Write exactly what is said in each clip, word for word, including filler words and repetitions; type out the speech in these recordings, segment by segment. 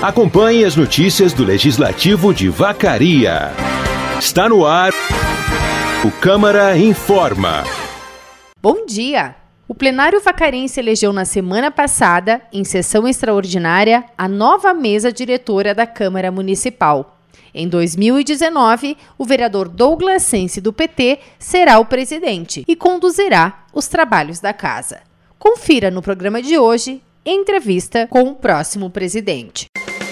Acompanhe as notícias do Legislativo de Vacaria. Está no ar o Câmara Informa. Bom dia! O plenário vacarense elegeu na semana passada, em sessão extraordinária, a nova mesa diretora da Câmara Municipal. Em dois mil e dezenove, o vereador Douglas Sense, do P T, será o presidente e conduzirá os trabalhos da casa. Confira no programa de hoje, entrevista com o próximo presidente.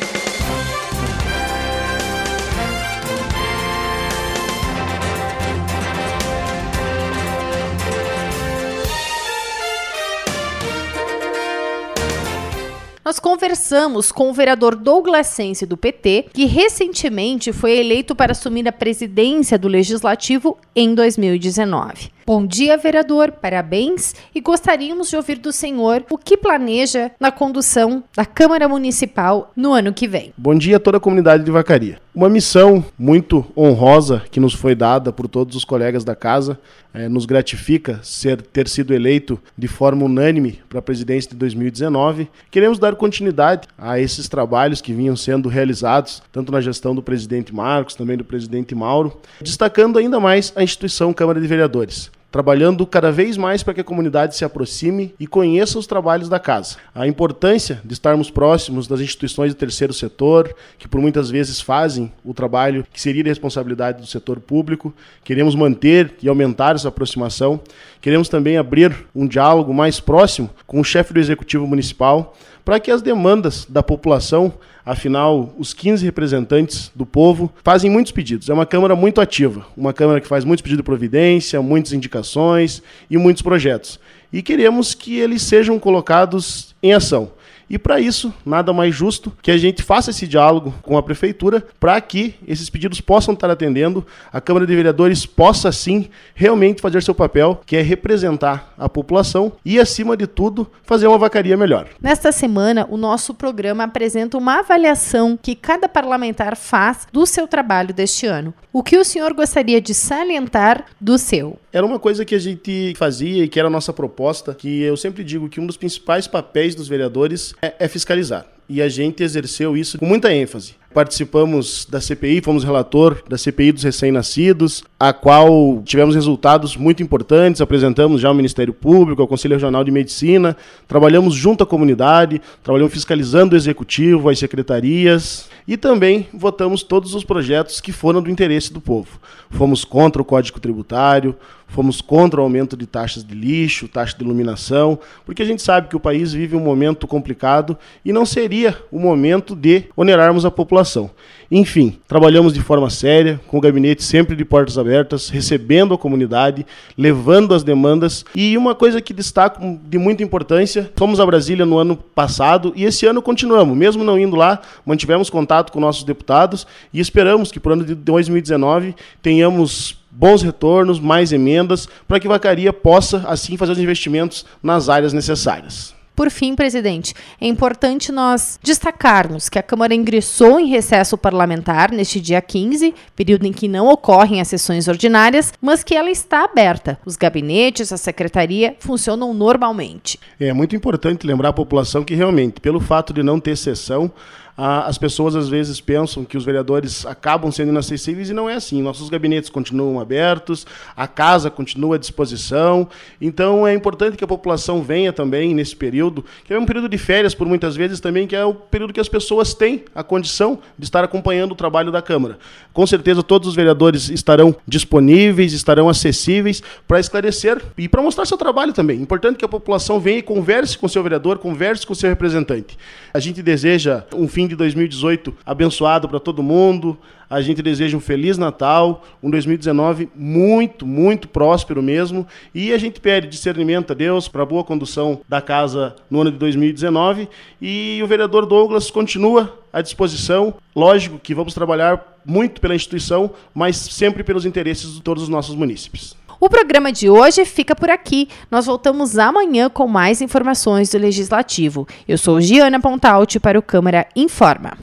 Nós conversamos com o vereador Douglas Sense, do P T, que recentemente foi eleito para assumir a presidência do Legislativo em dois mil e dezenove. Bom dia, vereador, parabéns, e gostaríamos de ouvir do senhor o que planeja na condução da Câmara Municipal no ano que vem. Bom dia a toda a comunidade de Vacaria. Uma missão muito honrosa que nos foi dada por todos os colegas da casa, eh, nos gratifica ser, ter sido eleito de forma unânime para a presidência de dois mil e dezenove. Queremos dar continuidade a esses trabalhos que vinham sendo realizados, tanto na gestão do presidente Marcos, também do presidente Mauro, destacando ainda mais a instituição Câmara de Vereadores, trabalhando cada vez mais para que a comunidade se aproxime e conheça os trabalhos da casa. A importância de estarmos próximos das instituições do terceiro setor, que por muitas vezes fazem o trabalho que seria de responsabilidade do setor público. Queremos manter e aumentar essa aproximação. Queremos também abrir um diálogo mais próximo com o chefe do Executivo Municipal, para que as demandas da população, afinal, os quinze representantes do povo fazem muitos pedidos. É uma Câmara muito ativa, uma Câmara que faz muitos pedidos de providência, muitas indicações e muitos projetos. E queremos que eles sejam colocados em ação. E para isso, nada mais justo que a gente faça esse diálogo com a Prefeitura para que esses pedidos possam estar atendendo, a Câmara de Vereadores possa, sim, realmente fazer seu papel, que é representar a população e, acima de tudo, fazer uma vacaria melhor. Nesta semana, o nosso programa apresenta uma avaliação que cada parlamentar faz do seu trabalho deste ano. O que o senhor gostaria de salientar do seu? Era uma coisa que a gente fazia e que era a nossa proposta, que eu sempre digo que um dos principais papéis dos vereadores é, é fiscalizar. E a gente exerceu isso com muita ênfase. Participamos da C P I, fomos relator da C P I dos recém-nascidos, a qual tivemos resultados muito importantes, apresentamos já ao Ministério Público, ao Conselho Regional de Medicina, trabalhamos junto à comunidade, trabalhamos fiscalizando o Executivo, as secretarias e também votamos todos os projetos que foram do interesse do povo. Fomos contra o Código Tributário, fomos contra o aumento de taxas de lixo, taxa de iluminação, porque a gente sabe que o país vive um momento complicado e não seria o momento de onerarmos a população. Enfim, trabalhamos de forma séria, com o gabinete sempre de portas abertas, recebendo a comunidade, levando as demandas. E uma coisa que destaco de muita importância, fomos a Brasília no ano passado e esse ano continuamos, mesmo não indo lá, mantivemos contato com nossos deputados e esperamos que para o ano de dois mil e dezenove tenhamos bons retornos, mais emendas, para que Vacaria possa, assim, fazer os investimentos nas áreas necessárias. Por fim, presidente, é importante nós destacarmos que a Câmara ingressou em recesso parlamentar neste dia quinze, período em que não ocorrem as sessões ordinárias, mas que ela está aberta. Os gabinetes, a secretaria funcionam normalmente. É muito importante lembrar a população que realmente, pelo fato de não ter sessão, as pessoas às vezes pensam que os vereadores acabam sendo inacessíveis e não é assim. Nossos gabinetes continuam abertos, a casa continua à disposição, então é importante que a população venha também nesse período, que é um período de férias por muitas vezes também, que é o período que as pessoas têm a condição de estar acompanhando o trabalho da Câmara. Com certeza todos os vereadores estarão disponíveis, estarão acessíveis para esclarecer e para mostrar seu trabalho também. Importante que a população venha e converse com o seu vereador, converse com o seu representante. A gente deseja um fim de dois mil e dezoito abençoado para todo mundo. A gente deseja um Feliz Natal, um dois mil e dezenove muito, muito próspero mesmo. E a gente pede discernimento a Deus para a boa condução da casa no ano de dois mil e dezenove. E o vereador Douglas continua à disposição. Lógico que vamos trabalhar muito pela instituição, mas sempre pelos interesses de todos os nossos munícipes. O programa de hoje fica por aqui. Nós voltamos amanhã com mais informações do Legislativo. Eu sou Giana Pontalti para o Câmara Informa.